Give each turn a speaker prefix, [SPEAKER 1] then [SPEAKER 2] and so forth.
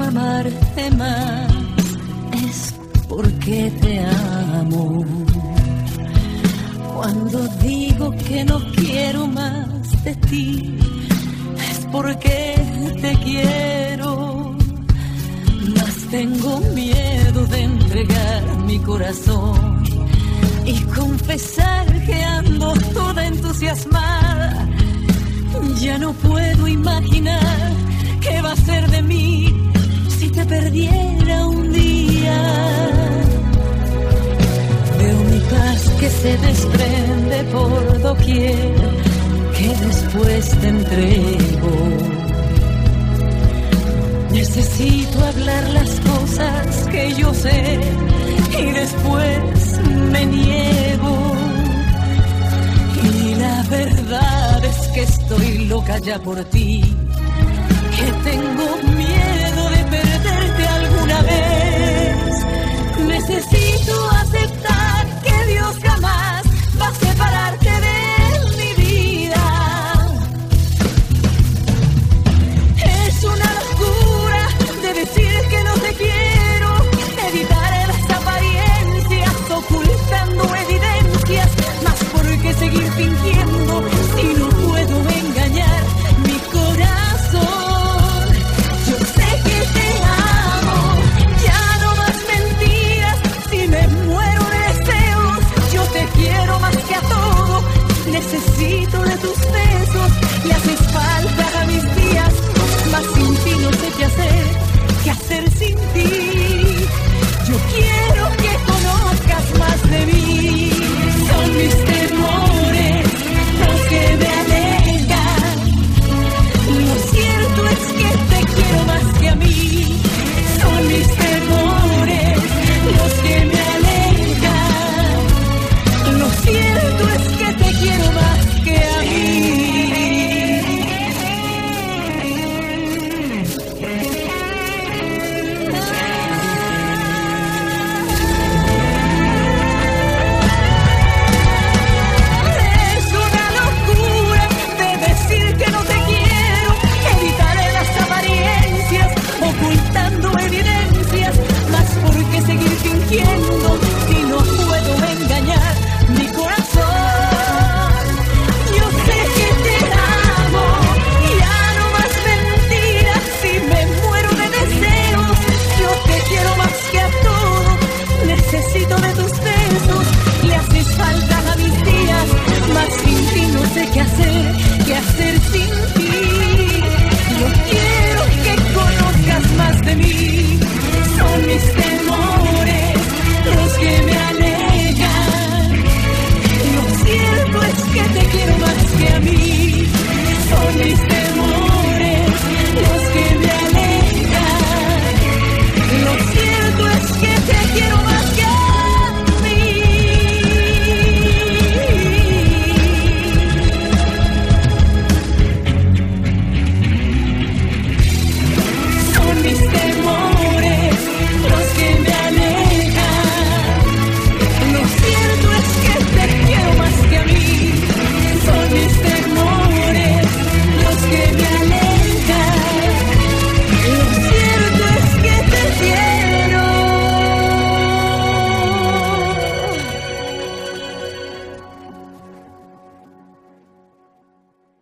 [SPEAKER 1] amarte más es porque te amo. Cuando digo que no quiero más de ti, es porque te quiero. Mas tengo miedo de entregar mi corazón y confesar que ando toda entusiasmada. Ya no puedo imaginar qué va a ser de mí si te perdiera un día. Veo mi paz que se desprende por doquier, que después te entrego. Necesito hablar las cosas que yo sé y después me niego. Y la verdad es que estoy loca ya por ti, que tengo miedo de perderte alguna vez. Necesito aceptar que Dios jamás va a separarte de mi vida. Es una locura de decir que no te quiero, evitar las apariencias, ocultando evidencias. Mas ¿por qué seguir fingiendo si no puedo engañar mi corazón? Yo sé que te amo, ya no más mentiras. Si me muero de deseos, yo te quiero más que a todo. Necesito